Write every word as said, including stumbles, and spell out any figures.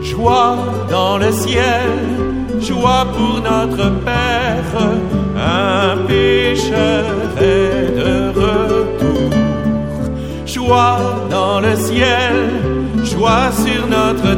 Joie dans le ciel, joie pour notre Père, un pécheur est de retour. Joie dans le ciel, joie sur notre